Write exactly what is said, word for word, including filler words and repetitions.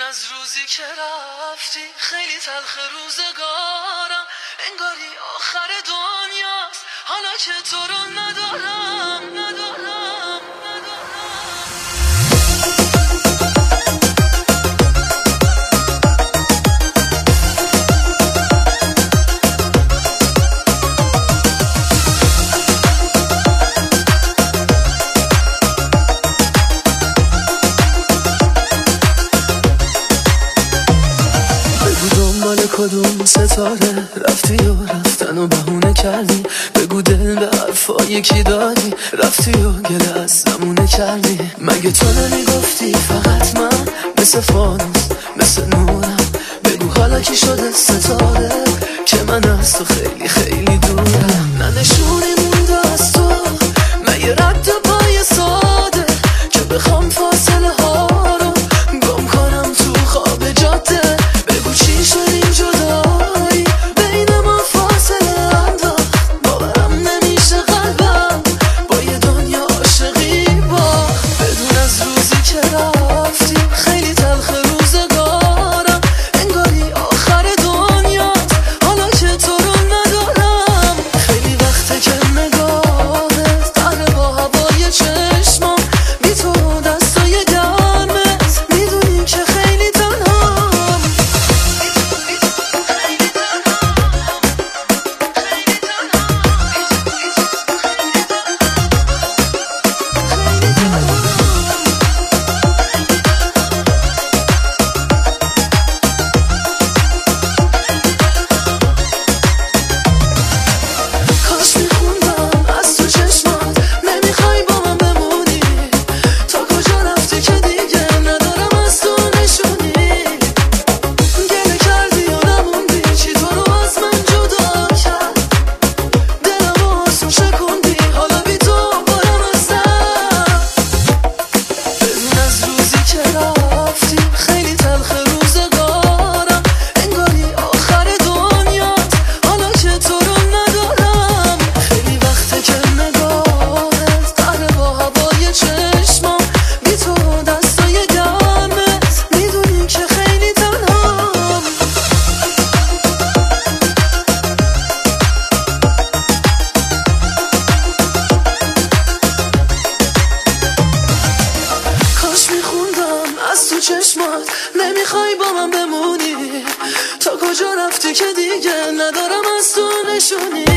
از روزی که رفتی خیلی تلخ روزگارم، انگاری آخر دنیاست حالا که تو رو ندارم ندارم کدوم ستاره رفتی و رفتن و بهونه کردی، بگو دل به حرفایی کی دادی، رفتی و گله از زمونه کردی. مگه تو نمیگفتی فقط من مثل فانوس مثل نورم، بگو حالا کی شده ستاره که من از تو خیلی خیلی دورم. نه نشونی مونده از تو، مگه رد پای ساده که بخوام فاصله ها رو گم کنم تو خواب جاده. بگو چی شد این جدایی بین ما فاصله انداخت، باورم نمیشه قلبم با یه دنیا عاشقی باخت. بدون از روزی که رفتی خیلی تلخ روزگارم، انگاری آخر دنیاست حالا که تو رو ندارم. خیلی وقته که نگاهت قهره با هوای چشمام، بی تو دستای گرمت میدونی که خیلی تنهام. کاش میخوندم از تو چشمات نمیخوای با من بمونی، تا کجا رفتی که دیگه ندارم از تو نشونی. گله کردی و نموندی چی تو رو از من جدا کرد، دلم و آسون شکوندی حالا بی تو بارم از سر. بدون از روزی که رفتی خیلی تلخ روزگارم، انگاری آخر دنیاست حالا که تو رو ندارم. خیلی وقته که نگاهت قهره با هوای چشمام، بی تو دستای گرمت میدونی که خیلی تنهام. کاش میخوندم از تو چشمات نمیخوای با من بمونی، تا کجا رفتی که دیگه ندارم از تو نشونی.